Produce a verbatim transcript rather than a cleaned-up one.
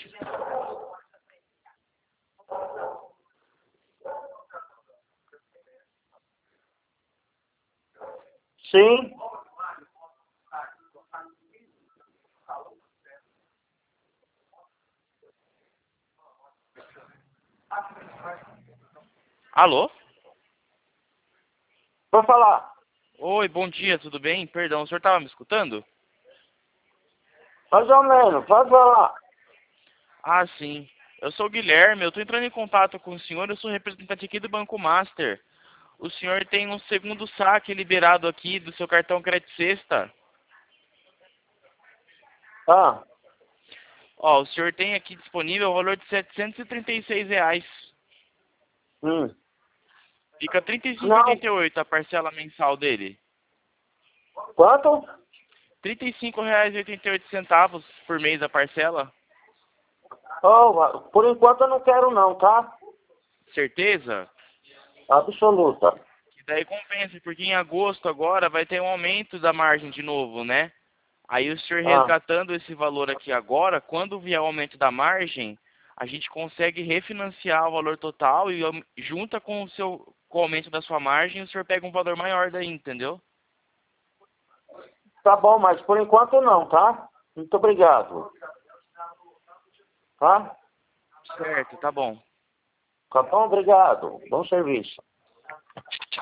Sim. Alô? Vou falar. Oi, bom dia, tudo bem? Perdão, o senhor estava me escutando? Mais ou menos, pode falar. Ah, sim. Eu sou o Guilherme, eu estou entrando em contato com o senhor, eu sou representante aqui do Banco Master. O senhor tem um segundo saque liberado aqui do seu cartão Crédito Sexta. Ah, Ó, o senhor tem aqui disponível o valor de setecentos e trinta e seis reais. hum. Fica trinta e cinco reais e Não. oitenta e oito a parcela mensal dele. Quanto? trinta e cinco reais e oitenta e oito centavos por mês a parcela. Oh, por enquanto eu não quero não, tá? Certeza? Absoluta. Que daí compensa, porque em agosto agora vai ter um aumento da margem de novo, né? Aí o senhor Ah, resgatando esse valor aqui agora, quando vier o aumento da margem, a gente consegue refinanciar o valor total e am- junta com o seu com o aumento da sua margem, o senhor pega um valor maior daí, entendeu? tá bom, mas por enquanto não, tá? Muito obrigado. Tá? Certo, tá bom. Tá bom, obrigado. Bom serviço.